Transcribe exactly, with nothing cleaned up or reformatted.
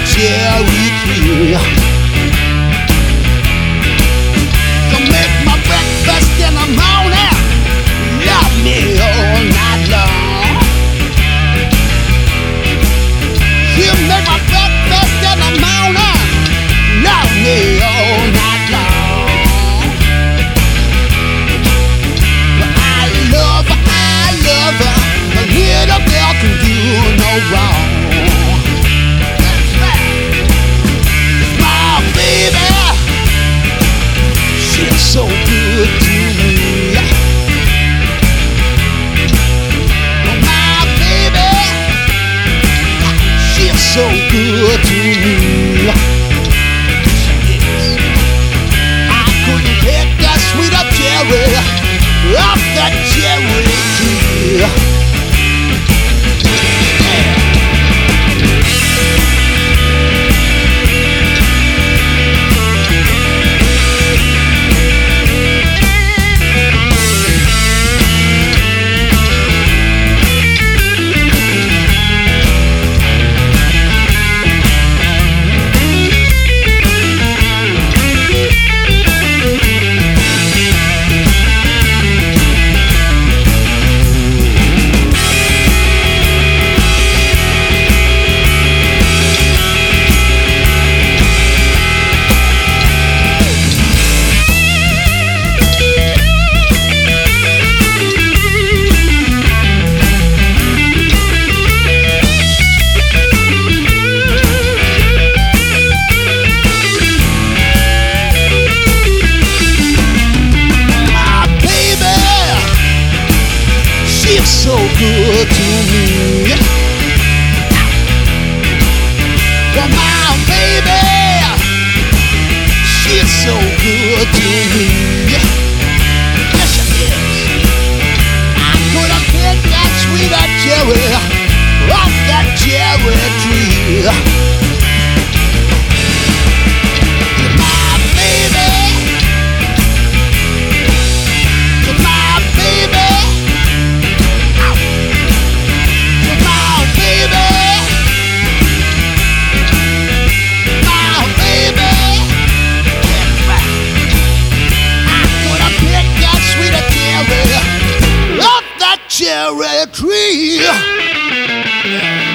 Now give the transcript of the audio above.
cherry tree. To make my breakfast in the morning, love me all night long. You make my breakfast in the morning, love me all night long. I love her, I love her, a little girl can do no wrong. That's right. My baby, she's so good to me. My baby, she's so good to me. I couldn't pick a sweeter cherry off that cherry tree. So good to me. Well, my baby, she's so good to me. Yes, she is. I could have picked that sweeter cherry off that cherry tree. My baby, my baby. Cherry tree.